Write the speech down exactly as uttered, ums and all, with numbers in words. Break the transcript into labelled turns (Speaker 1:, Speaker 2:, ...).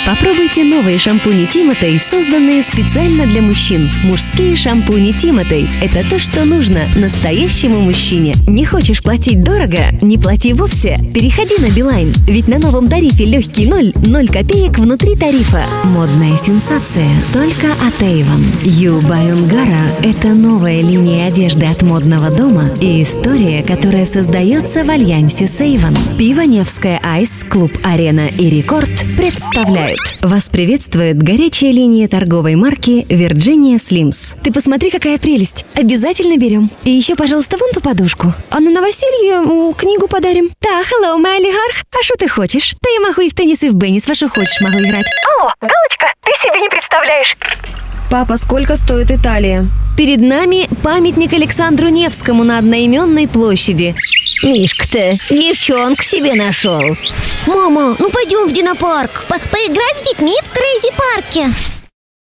Speaker 1: Попробуйте новые шампуни Тиматей, созданные специально для мужчин. Мужские шампуни Тиматей – это то, что нужно настоящему мужчине. Не хочешь платить дорого? Не плати вовсе. Переходи на Билайн, ведь на новом тарифе «Легкий ноль» ноль копеек внутри тарифа. Модная сенсация только от Avon. Юбай Унгара – это новая линия одежды от модного дома и история, которая создается в альянсе с Avon. Пиво Невская Айс, клуб Арена и Рекорд представляют. Вас приветствует горячая линия торговой марки Virginia Slims. Ты посмотри, какая прелесть. Обязательно берем. И еще, пожалуйста, вон ту подушку. А на новоселье м, книгу подарим. Да, hello, мой олигарх. А что ты хочешь? Да я могу и в теннис, и в беннис. Во что хочешь, могу играть.
Speaker 2: Алло, Галочка, ты себе не представляешь.
Speaker 3: Папа, сколько стоит Италия?
Speaker 1: Перед нами памятник Александру Невскому на одноименной площади.
Speaker 4: Мишка-то девчонку себе нашел. Мама, ну пойдем в динопарк. По Поиграть с детьми в Крейзи парке.